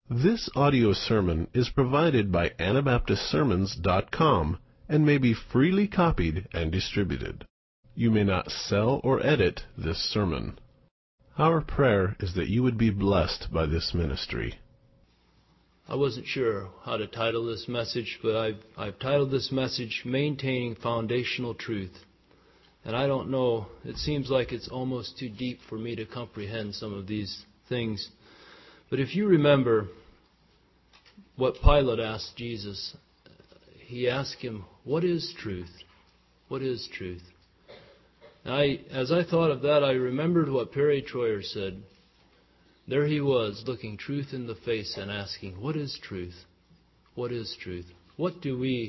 This audio sermon is provided by AnabaptistSermons.com and may be freely copied and distributed. You may not sell or edit this sermon. Our prayer is that you would be blessed by this ministry. I wasn't sure how to title this message, but I've titled this message, Maintaining Foundational Truth. And I don't know, it seems like it's almost too deep for me to comprehend some of these things. But if you remember what Pilate asked Jesus, he asked him, what is truth? What is truth? And as I thought of that, I remembered what Perry Troyer said. There he was, looking truth in the face and asking, what is truth? What is truth? What is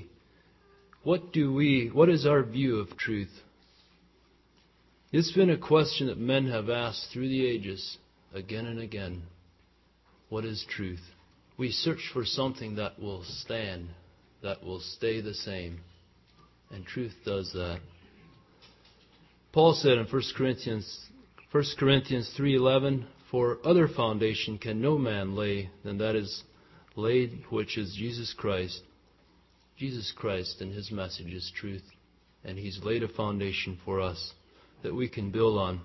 our view of truth? It's been a question that men have asked through the ages, again and again. What is truth? We search for something that will stand, that will stay the same. And truth does that. Paul said in 1 Corinthians 3:11, for other foundation can no man lay than that is laid, which is Jesus Christ. Jesus Christ and His message is truth. And He's laid a foundation for us that we can build on.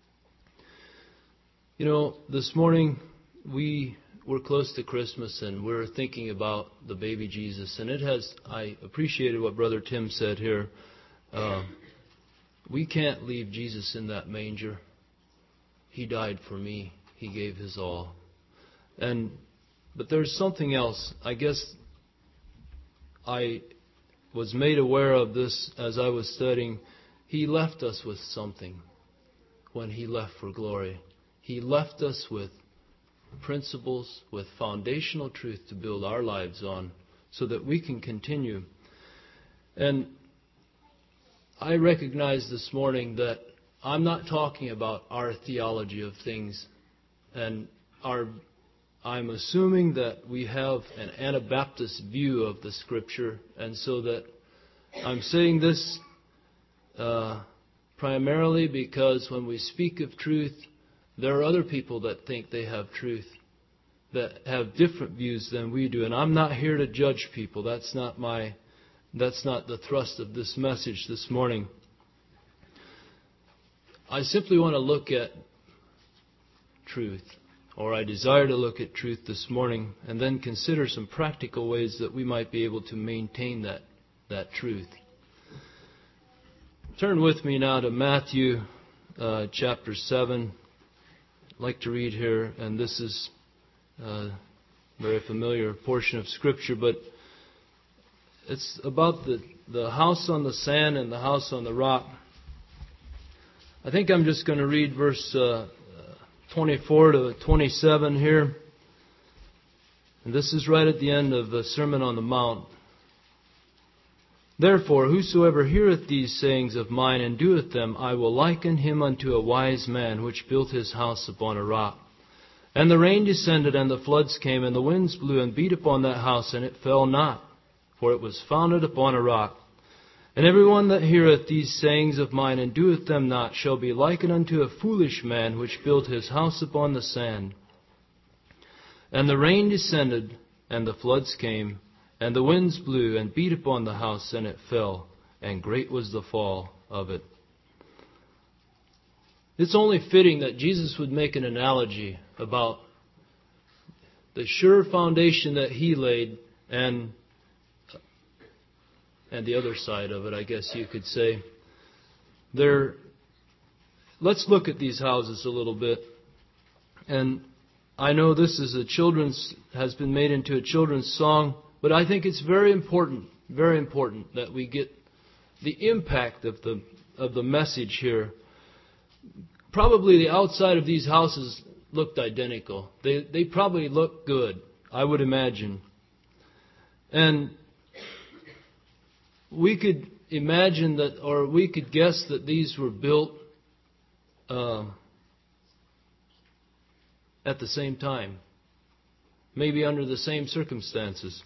You know, this morning we're close to Christmas and we're thinking about the baby Jesus. And I appreciated what Brother Tim said here. We can't leave Jesus in that manger. He died for me. He gave His all. But there's something else. I guess I was made aware of this as I was studying. He left us with something when He left for glory. He left us with principles, with foundational truth to build our lives on so that we can continue. And I recognize this morning that I'm not talking about our theology of things, and I'm assuming that we have an Anabaptist view of the Scripture, and so that I'm saying this primarily because when we speak of truth, there are other people that think they have truth, that have different views than we do, and I'm not here to judge people. That's not the thrust of this message this morning. I simply want to look at truth, or I desire to look at truth this morning, and then consider some practical ways that we might be able to maintain that truth. Turn with me now to Matthew chapter 7. I'd like to read here, and this is a very familiar portion of Scripture, but it's about the house on the sand and the house on the rock. I think I'm just going to read verse 24 to 27 here. And this is right at the end of the Sermon on the Mount. Therefore, whosoever heareth these sayings of mine and doeth them, I will liken him unto a wise man which built his house upon a rock. And the rain descended, and the floods came, and the winds blew and beat upon that house, and it fell not, for it was founded upon a rock. And every one that heareth these sayings of mine and doeth them not shall be likened unto a foolish man which built his house upon the sand. And the rain descended, and the floods came, and the winds blew and beat upon the house, and it fell, and great was the fall of it. It's only fitting that Jesus would make an analogy about the sure foundation that He laid and the other side of it, I guess you could say. Let's look at these houses a little bit. And I know this is has been made into a children's song, but I think it's very important that we get the impact of the message here. Probably the outside of these houses looked identical. They probably looked good, I would imagine. And we could imagine that, or we could guess that these were built at the same time, maybe under the same circumstances.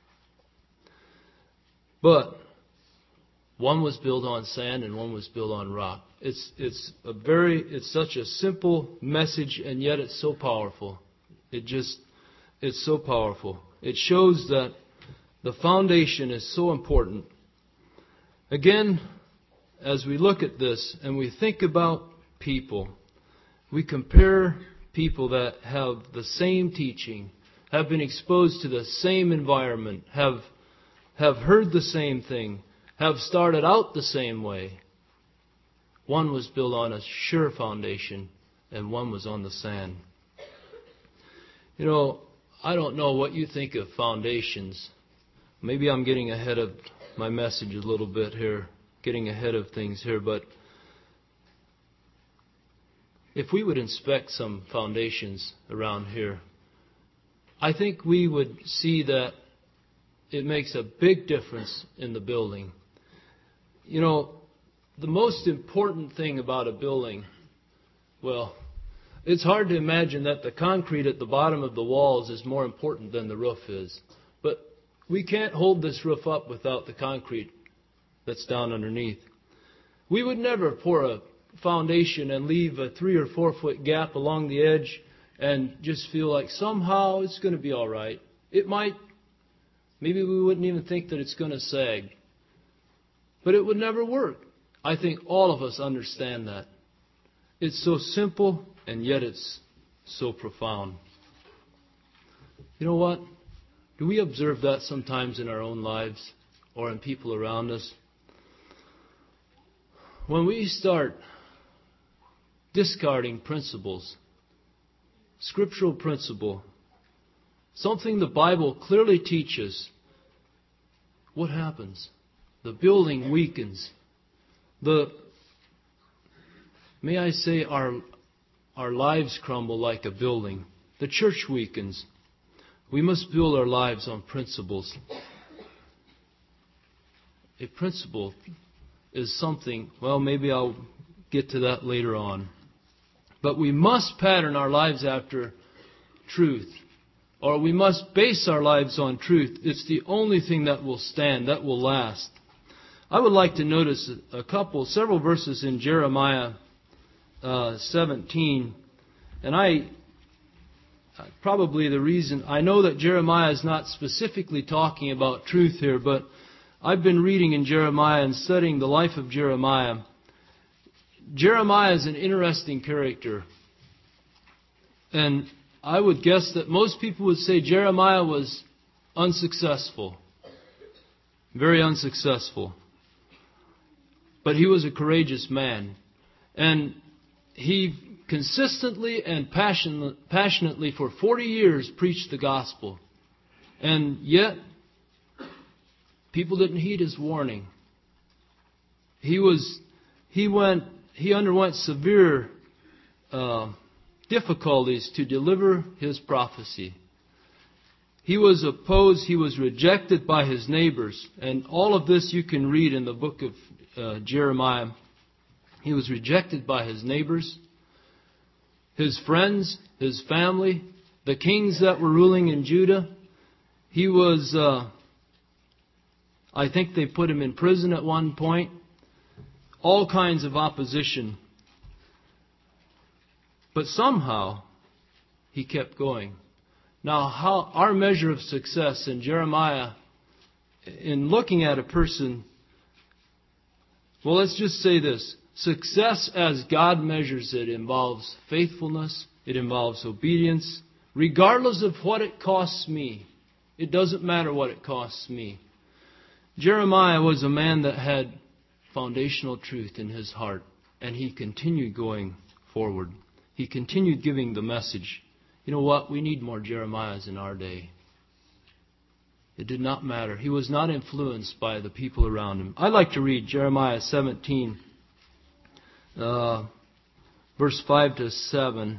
But one was built on sand and one was built on rock. It's such a simple message, and yet it's so powerful. It It's so powerful. It shows that the foundation is so important. Again, as we look at this and we think about people, we compare people that have the same teaching, have been exposed to the same environment, have heard the same thing, have started out the same way. One was built on a sure foundation, and one was on the sand. You know, I don't know what you think of foundations. Maybe I'm getting ahead of my message a little bit here, getting ahead of things here, but if we would inspect some foundations around here, I think we would see that it makes a big difference in the building. You know, the most important thing about a building, well, it's hard to imagine that the concrete at the bottom of the walls is more important than the roof is. But we can't hold this roof up without the concrete that's down underneath. We would never pour a foundation and leave a 3 or 4 foot gap along the edge and just feel like somehow it's going to be all right. It might. Maybe we wouldn't even think that it's going to sag. But it would never work. I think all of us understand that. It's so simple, and yet it's so profound. You know what? Do we observe that sometimes in our own lives or in people around us? When we start discarding principles, scriptural principle, something the Bible clearly teaches, what happens? The building weakens. May I say, our lives crumble like a building. The church weakens. We must build our lives on principles. A principle is something, well, maybe I'll get to that later on. But we must pattern our lives after truth. Or we must base our lives on truth. It's the only thing that will stand, that will last. I would like to notice several verses in Jeremiah 17. And I know that Jeremiah is not specifically talking about truth here, but I've been reading in Jeremiah and studying the life of Jeremiah. Jeremiah is an interesting character. And I would guess that most people would say Jeremiah was unsuccessful. Very unsuccessful. But he was a courageous man. And he consistently and passionately for 40 years preached the gospel. And yet, people didn't heed his warning. He underwent severe difficulties to deliver his prophecy. He was opposed, he was rejected by his neighbors. And all of this you can read in the book of Jeremiah. He was rejected by his neighbors, his friends, his family, the kings that were ruling in Judah. He was, I think they put him in prison at one point. All kinds of opposition. But somehow, he kept going. Now, how our measure of success in Jeremiah, in looking at a person, well, let's just say this. Success as God measures it involves faithfulness. It involves obedience. Regardless of what it costs me. It doesn't matter what it costs me. Jeremiah was a man that had foundational truth in his heart. And he continued going forward. He continued giving the message. You know what? We need more Jeremiahs in our day. It did not matter. He was not influenced by the people around him. I'd like to read Jeremiah 17, verse 5 to 7.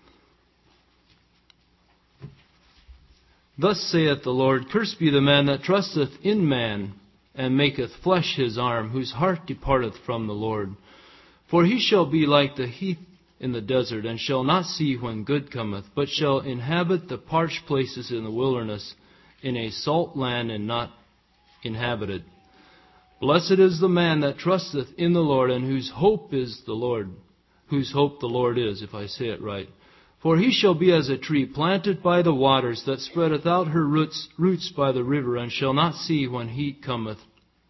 Thus saith the Lord, Cursed be the man that trusteth in man, and maketh flesh his arm, whose heart departeth from the Lord. For he shall be like the heath in the desert, and shall not see when good cometh, but shall inhabit the parched places in the wilderness, in a salt land and not inhabited. Blessed is the man that trusteth in the Lord, and whose hope is the Lord. Whose hope the Lord is, if I say it right. For he shall be as a tree planted by the waters, that spreadeth out her roots by the river, and shall not see when heat cometh.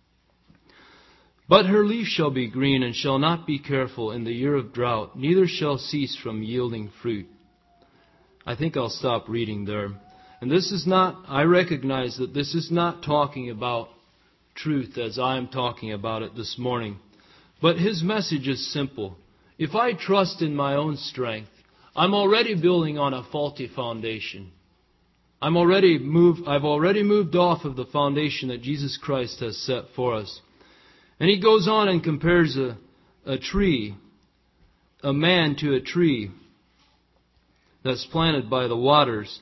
But her leaf shall be green, and shall not be careful in the year of drought, neither shall cease from yielding fruit. I think I'll stop reading there. And this is not, I recognize that this is not talking about truth as I am talking about it this morning. But his message is simple. If I trust in my own strength, I'm already building on a faulty foundation. I've already moved off of the foundation that Jesus Christ has set for us. And he goes on and compares a tree, a man to a tree that's planted by the waters.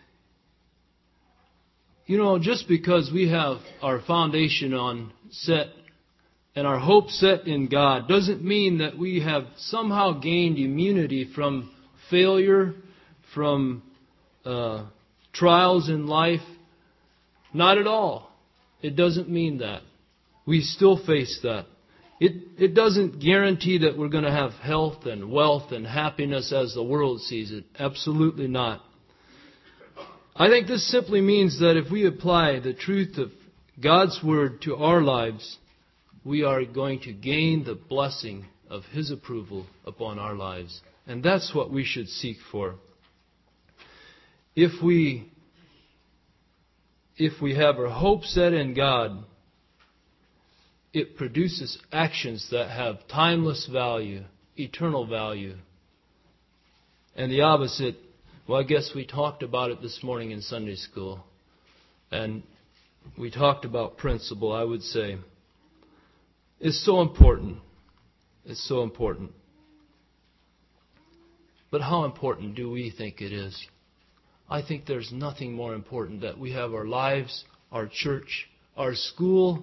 You know, just because we have our foundation set and our hope set in God doesn't mean that we have somehow gained immunity from failure, from trials in life. Not at all. It doesn't mean that. We still face that. It doesn't guarantee that we're going to have health and wealth and happiness as the world sees it. Absolutely not. I think this simply means that if we apply the truth of God's Word to our lives, we are going to gain the blessing of His approval upon our lives. And that's what we should seek for. If we have our hope set in God, it produces actions that have timeless value, eternal value. And the opposite, well, I guess we talked about it this morning in Sunday school. And we talked about principle, I would say. It's so important. It's so important. But how important do we think it is? I think there's nothing more important that we have our lives, our church, our school,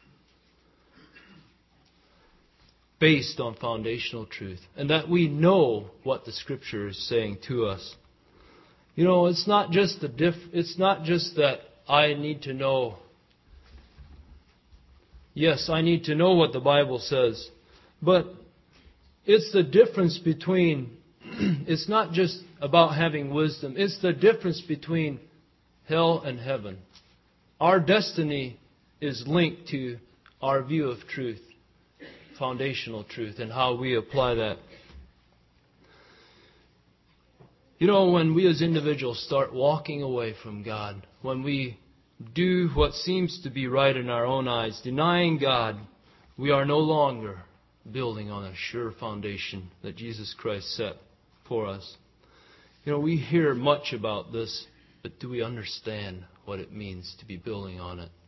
based on foundational truth. And that we know what the Scripture is saying to us. You know, it's not just that I need to know. Yes, I need to know what the Bible says. But it's the difference between, it's not just about having wisdom. It's the difference between hell and heaven. Our destiny is linked to our view of truth, foundational truth, and how we apply that. You know, when we as individuals start walking away from God, when we do what seems to be right in our own eyes, denying God, we are no longer building on a sure foundation that Jesus Christ set for us. You know, we hear much about this, but do we understand what it means to be building on it?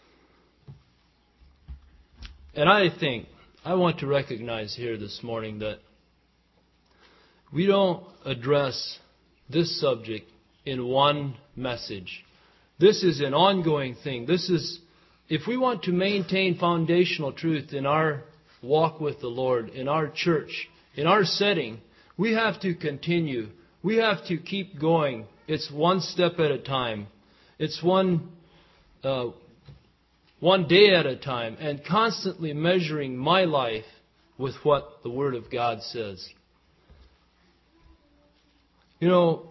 And I want to recognize here this morning that we don't address this subject in one message. This is an ongoing thing. If we want to maintain foundational truth in our walk with the Lord, in our church, in our setting, we have to continue. We have to keep going. It's one step at a time. It's one day at a time, and constantly measuring my life with what the Word of God says. You know,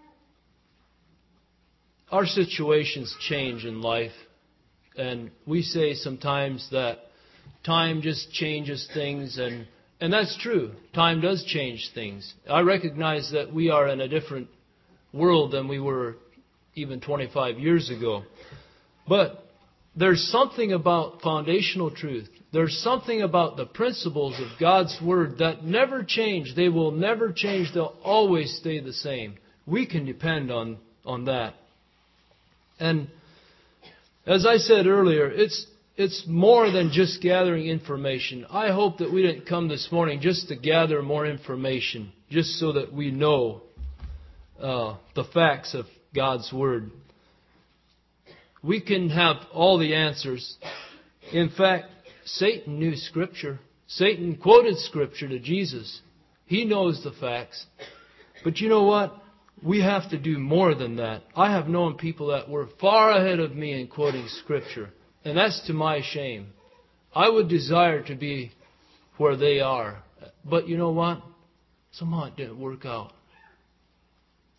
our situations change in life, and we say sometimes that time just changes things, and that's true. Time does change things. I recognize that we are in a different world than we were even 25 years ago. But there's something about foundational truth. There's something about the principles of God's Word that never change. They will never change. They'll always stay the same. We can depend on that. And as I said earlier, it's more than just gathering information. I hope that we didn't come this morning just to gather more information, just so that we know the facts of God's Word. We can have all the answers. In fact, Satan knew Scripture. Satan quoted Scripture to Jesus. He knows the facts. But you know what? We have to do more than that. I have known people that were far ahead of me in quoting Scripture. And that's to my shame. I would desire to be where they are. But you know what? Somehow it didn't work out.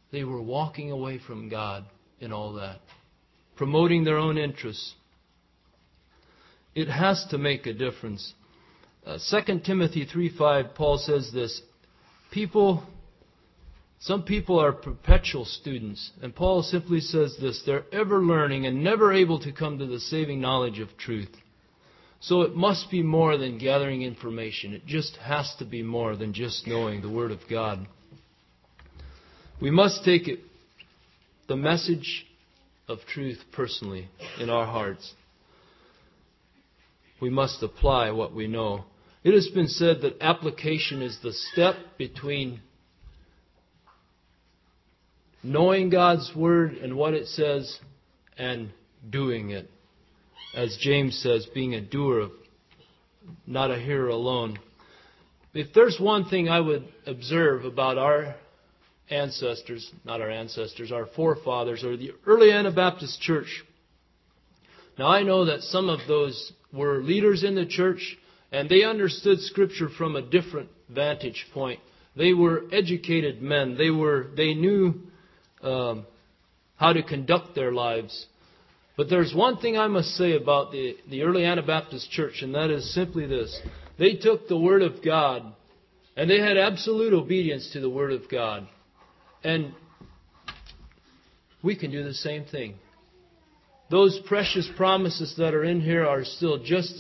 They were walking away from God in all that, promoting their own interests. It has to make a difference. 2 Timothy 3:5, Paul says this, some people are perpetual students. And Paul simply says this, they're ever learning and never able to come to the saving knowledge of truth. So it must be more than gathering information. It just has to be more than just knowing the Word of God. We must take it, the message of truth personally in our hearts. We must apply what we know. It has been said that application is the step between knowing God's Word and what it says and doing it. As James says, being a doer, not a hearer alone. If there's one thing I would observe about our ancestors, our forefathers, or the early Anabaptist church. Now I know that some of those were leaders in the church, and they understood Scripture from a different vantage point. They were educated men. They knew how to conduct their lives. But there's one thing I must say about the early Anabaptist church, and that is simply this. They took the Word of God, and they had absolute obedience to the Word of God. And we can do the same thing. Those precious promises that are in here are still just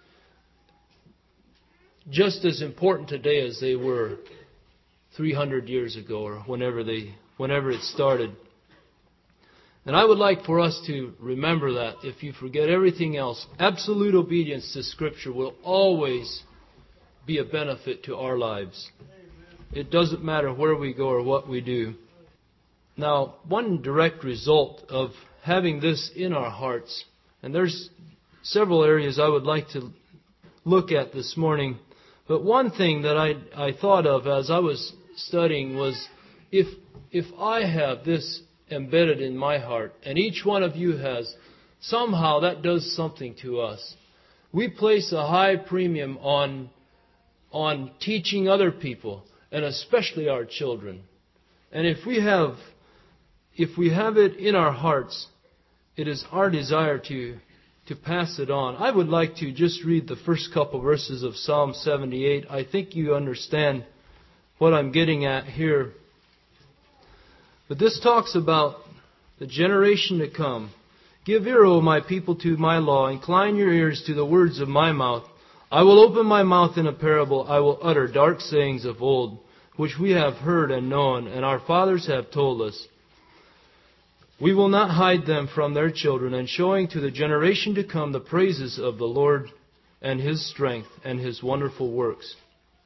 as important today as they were 300 years ago or whenever it started. And I would like for us to remember that if you forget everything else, absolute obedience to Scripture will always be a benefit to our lives. It doesn't matter where we go or what we do. Now, one direct result of having this in our hearts, and there's several areas I would like to look at this morning, but one thing that I thought of as I was studying was if I have this embedded in my heart, and each one of you has, somehow that does something to us. We place a high premium on teaching other people, and especially our children. And if we have it in our hearts, it is our desire to pass it on. I would like to just read the first couple verses of Psalm 78. I think you understand what I'm getting at here. But this talks about the generation to come. Give ear, O my people, to my law. Incline your ears to the words of my mouth. I will open my mouth in a parable. I will utter dark sayings of old, which we have heard and known, and our fathers have told us. We will not hide them from their children, and showing to the generation to come the praises of the Lord and His strength and His wonderful works.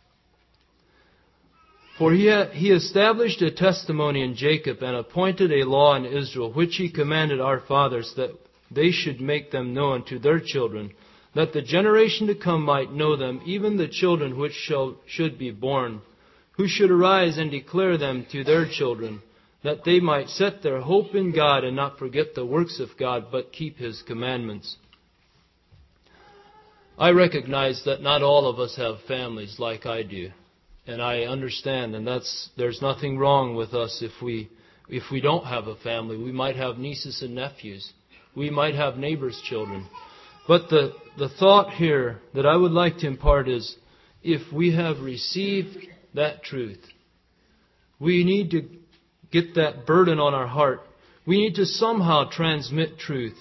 For he established a testimony in Jacob and appointed a law in Israel, which He commanded our fathers, that they should make them known to their children, that the generation to come might know them, even the children which should be born, who should arise and declare them to their children, that they might set their hope in God and not forget the works of God, but keep His commandments. I recognize that not all of us have families like I do. And I understand, and there's nothing wrong with us if we don't have a family. We might have nieces and nephews. We might have neighbors' children. But the thought here that I would like to impart is, if we have received that truth, we need to get that burden on our heart. We need to somehow transmit truth.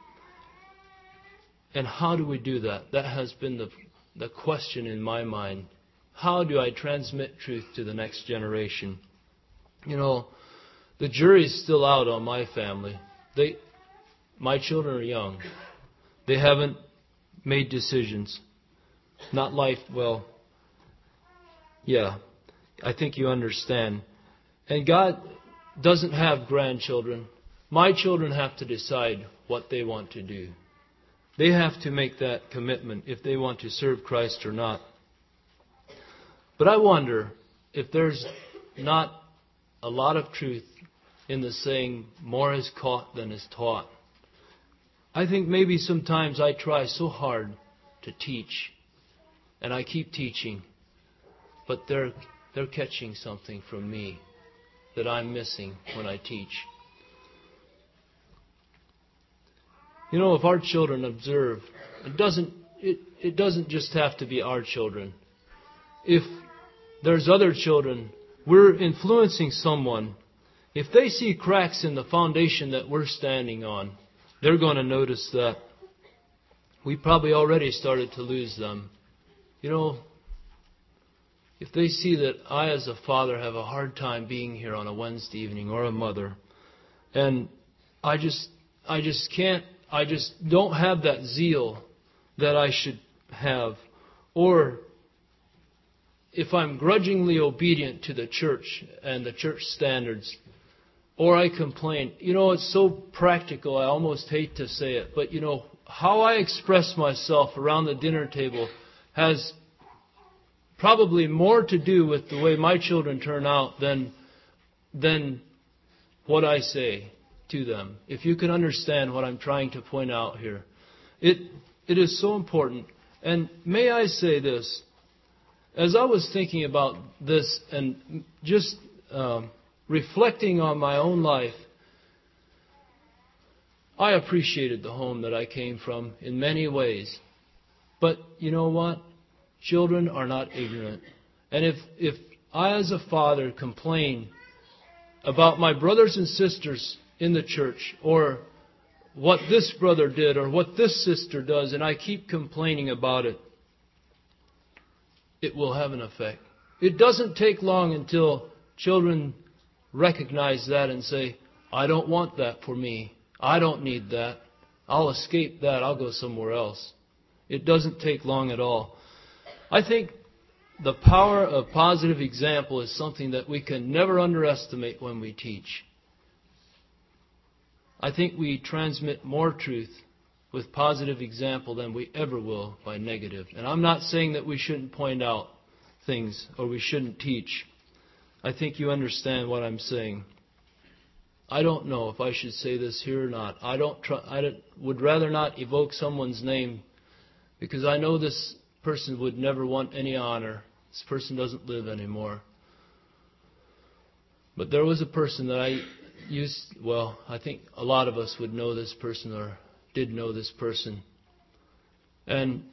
And how do we do that? That has been the question in my mind. How do I transmit truth to the next generation? You know, the jury's still out on my family. My children are young. They haven't made decisions. Not life, well, yeah, I think you understand. And God doesn't have grandchildren. My children have to decide what they want to do. They have to make that commitment if they want to serve Christ or not. But I wonder if there's not a lot of truth in the saying, more is caught than is taught. I think maybe sometimes I try so hard to teach, and I keep teaching, but they're catching something from me. that I'm missing when I teach. You know, if our children observe, it doesn't just have to be our children. If there's other children, we're influencing someone. If they see cracks in the foundation that we're standing on, they're going to notice that. We probably already started to lose them. You know, if they see that I as a father have a hard time being here on a Wednesday evening, or a mother, and I just don't have that zeal that I should have, or if I'm grudgingly obedient to the church and the church standards, or I complain. You know, it's so practical, I almost hate to say it, but you know, how I express myself around the dinner table has probably more to do with the way my children turn out than what I say to them. If you can understand what I'm trying to point out here. It is so important. And may I say this, as I was thinking about this and just reflecting on my own life, I appreciated the home that I came from in many ways. But you know what? Children are not ignorant. And if I as a father complain about my brothers and sisters in the church, or what this brother did, or what this sister does, and I keep complaining about it, it will have an effect. It doesn't take long until children recognize that and say, I don't want that for me. I don't need that. I'll escape that. I'll go somewhere else. It doesn't take long at all. I think the power of positive example is something that we can never underestimate when we teach. I think we transmit more truth with positive example than we ever will by negative. And I'm not saying that we shouldn't point out things or we shouldn't teach. I think you understand what I'm saying. I don't know if I should say this here or not. I would rather not evoke someone's name, because I know this person would never want any honor. This person doesn't live anymore. But there was a person that I think a lot of us would know this person, or did know this person. And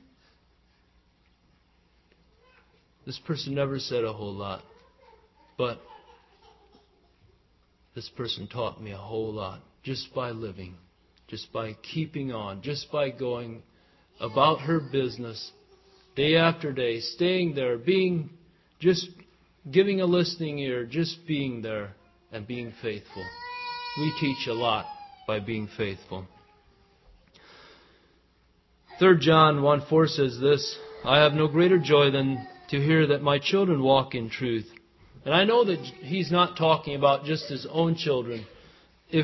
this person never said a whole lot. But this person taught me a whole lot just by living, just by keeping on, just by going about her business day after day, staying there, just giving a listening ear, just being there and being faithful. We teach a lot by being faithful. 3 John 1:4 says this, I have no greater joy than to hear that my children walk in truth. And I know that he's not talking about just his own children. If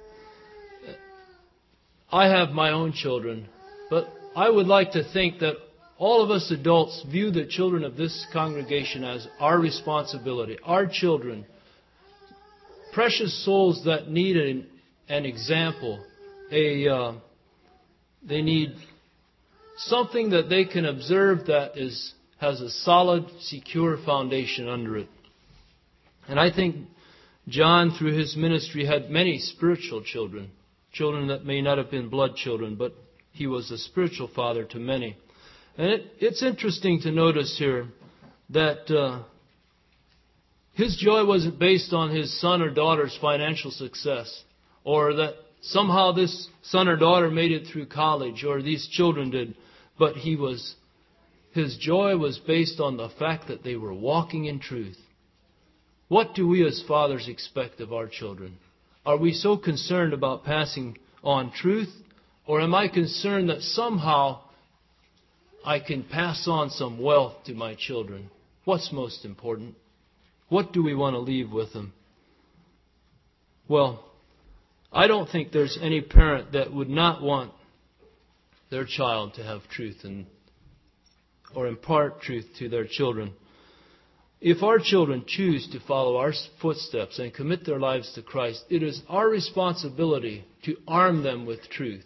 I have my own children, but I would like to think that all of us adults view the children of this congregation as our responsibility, our children, precious souls that need an example. They need something that they can observe that has a solid, secure foundation under it. And I think John, through his ministry, had many spiritual children, children that may not have been blood children, but he was a spiritual father to many. And it's interesting to notice here that his joy wasn't based on his son or daughter's financial success, or that somehow this son or daughter made it through college, or these children did. But his joy was based on the fact that they were walking in truth. What do we as fathers expect of our children? Are we so concerned about passing on truth? Or am I concerned that somehow I can pass on some wealth to my children? What's most important? What do we want to leave with them? Well, I don't think there's any parent that would not want their child to have truth or impart truth to their children. If our children choose to follow our footsteps and commit their lives to Christ, it is our responsibility to arm them with truth.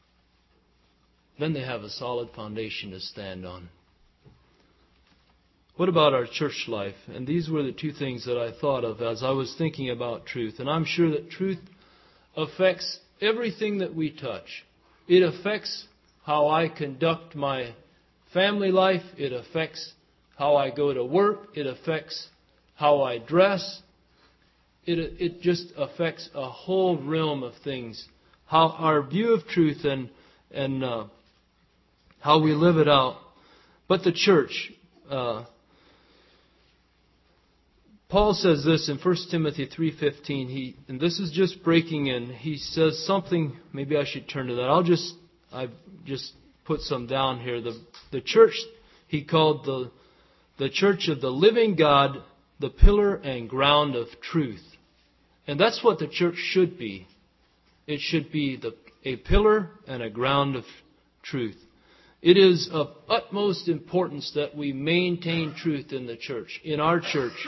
Then they have a solid foundation to stand on. What about our church life? And these were the two things that I thought of as I was thinking about truth. And I'm sure that truth affects everything that we touch. It affects how I conduct my family life. It affects how I go to work. It affects how I dress. It just affects a whole realm of things. How our view of truth and how we live it out. But the church, Paul says this in 1 Timothy 3:15. And this is just breaking in. He says something. Maybe I should turn to that. I've just put some down here. The church he called the church of the living God, the pillar and ground of truth. And that's what the church should be. It should be a pillar and a ground of truth. It is of utmost importance that we maintain truth in the church, in our church.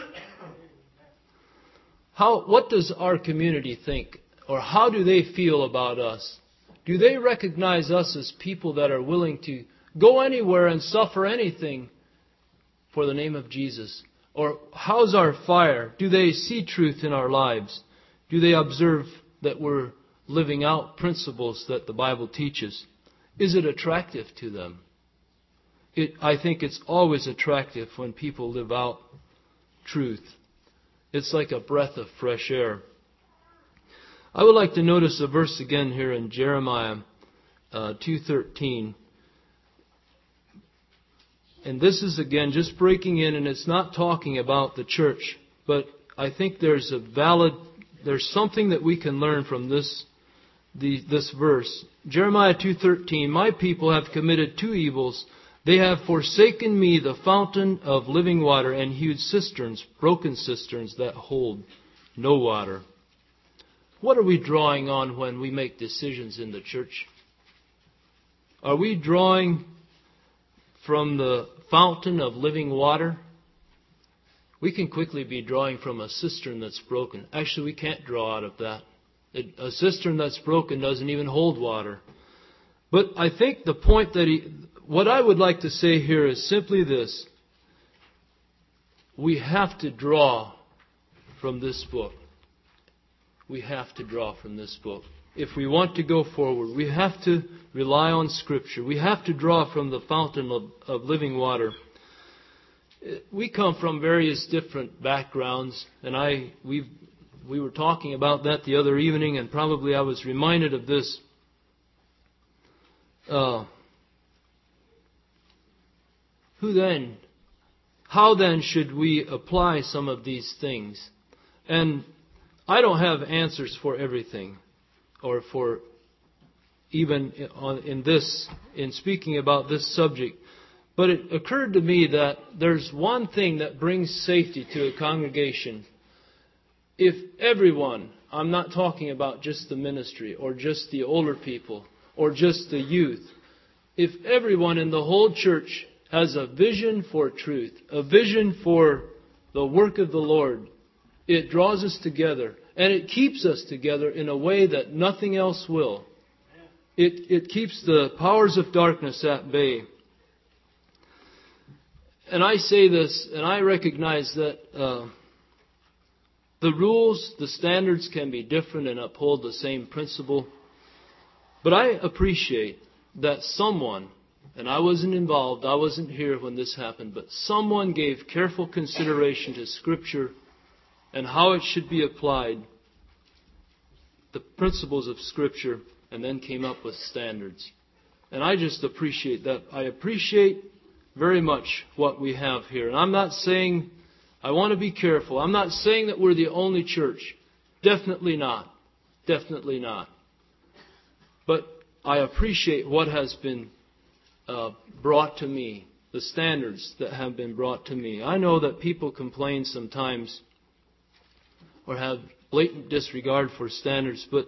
What does our community think? Or how do they feel about us? Do they recognize us as people that are willing to go anywhere and suffer anything for the name of Jesus? Or how's our fire? Do they see truth in our lives? Do they observe that we're living out principles that the Bible teaches? Is it attractive to them? I think it's always attractive when people live out truth. It's like a breath of fresh air. I would like to notice a verse again here in Jeremiah 2:13. And this is again just breaking in, and it's not talking about the church, but I think there's something that we can learn from this verse. Jeremiah 2:13, my people have committed two evils. They have forsaken me, the fountain of living water, and hewed cisterns, broken cisterns that hold no water. What are we drawing on when we make decisions in the church? Are we drawing from the fountain of living water? We can quickly be drawing from a cistern that's broken. Actually, we can't draw out of that. A cistern that's broken doesn't even hold water. But I think the point what I would like to say here is simply this. We have to draw from this book. We have to draw from this book. If we want to go forward, we have to rely on Scripture. We have to draw from the fountain of living water. We come from various different backgrounds, and we were talking about that the other evening, and probably I was reminded of this. How then should we apply some of these things? And I don't have answers for everything, or for even in speaking about this subject. But it occurred to me that there's one thing that brings safety to a congregation. If everyone, I'm not talking about just the ministry, or just the older people, or just the youth. If everyone in the whole church has a vision for truth, a vision for the work of the Lord, it draws us together, and it keeps us together in a way that nothing else will. It keeps the powers of darkness at bay. And I say this, and I recognize that the rules, the standards can be different and uphold the same principle. But I appreciate that someone, and I wasn't involved, I wasn't here when this happened, but someone gave careful consideration to Scripture and how it should be applied, the principles of Scripture, and then came up with standards. And I just appreciate that. I appreciate very much what we have here. And I'm not saying, I want to be careful. I'm not saying that we're the only church. Definitely not. Definitely not. But I appreciate what has been brought to me, the standards that have been brought to me. I know that people complain sometimes or have blatant disregard for standards, but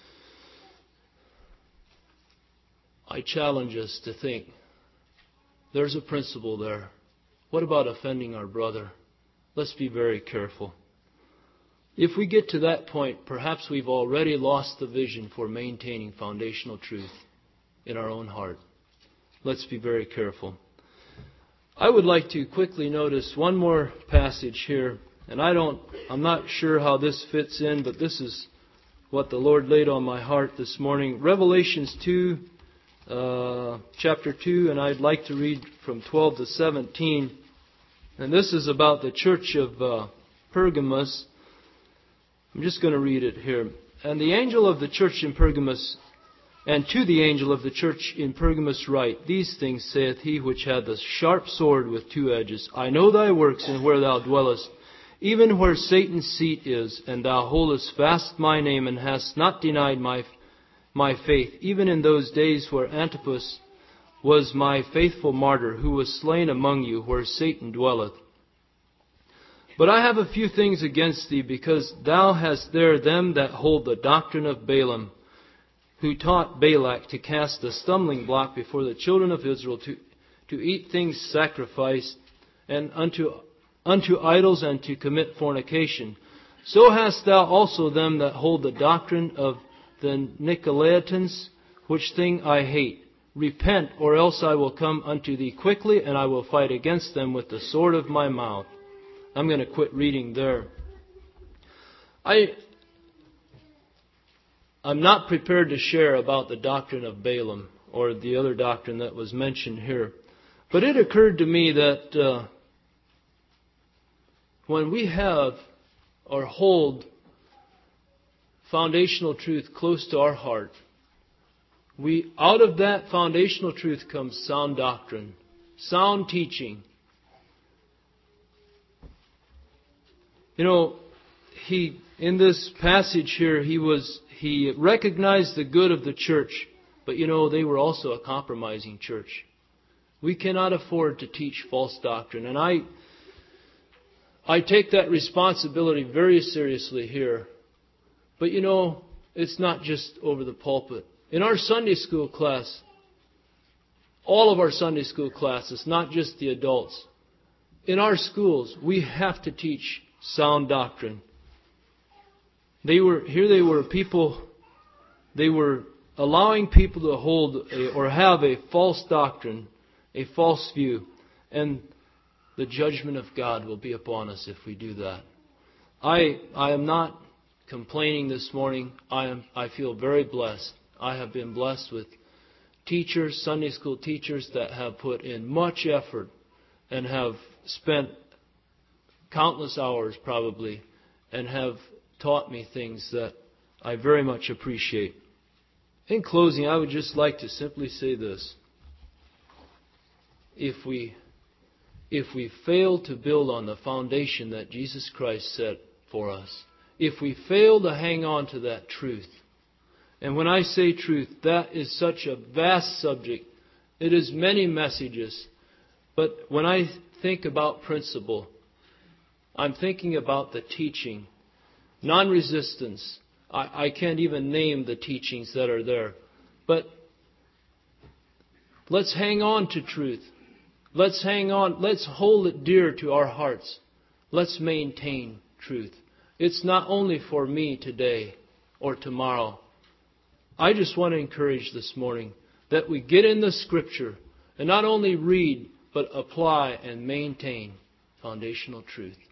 I challenge us to think, there's a principle there. What about offending our brother? Let's be very careful. If we get to that point, perhaps we've already lost the vision for maintaining foundational truth in our own heart. Let's be very careful. I would like to quickly notice one more passage here, and I'm not sure how this fits in, but this is what the Lord laid on my heart this morning. Revelations 2, chapter 2, and I'd like to read from 12 to 17. And this is about the church of Pergamos. I'm just going to read it here. And the angel of the church in Pergamos, and to the angel of the church in Pergamos write, These things saith he which had the sharp sword with two edges. I know thy works, and where thou dwellest, even where Satan's seat is, and thou holdest fast my name, and hast not denied my faith, even in those days where Antipas was my faithful martyr, who was slain among you, where Satan dwelleth. But I have a few things against thee, because thou hast there them that hold the doctrine of Balaam, who taught Balak to cast a stumbling block before the children of Israel, to eat things sacrificed, and unto idols, and to commit fornication. So hast thou also them that hold the doctrine of the Nicolaitans, which thing I hate. Repent, or else I will come unto thee quickly, and I will fight against them with the sword of my mouth. I'm going to quit reading there. I'm not prepared to share about the doctrine of Balaam, or the other doctrine that was mentioned here. But it occurred to me that when we have or hold foundational truth close to our heart, out of that foundational truth comes sound doctrine, sound teaching. You know, in this passage here, he recognized the good of the church, but they were also a compromising church. We cannot afford to teach false doctrine, and I take that responsibility very seriously here. But it's not just over the pulpit. In our Sunday school class, all of our Sunday school classes, not just the adults, in our schools, we have to teach sound doctrine. They were allowing people to hold or have a false doctrine, a false view, and the judgment of God will be upon us if we do that. I am not complaining this morning. I feel very blessed. I have been blessed with teachers, Sunday school teachers, that have put in much effort and have spent countless hours probably and have taught me things that I very much appreciate. In closing, I would just like to simply say this. If we fail to build on the foundation that Jesus Christ set for us, if we fail to hang on to that truth, and when I say truth, that is such a vast subject. It is many messages. But when I think about principle, I'm thinking about the teaching. Non-resistance. I can't even name the teachings that are there. But let's hang on to truth. Let's hang on. Let's hold it dear to our hearts. Let's maintain truth. It's not only for me today or tomorrow. I just want to encourage this morning that we get in the Scripture and not only read, but apply and maintain foundational truth.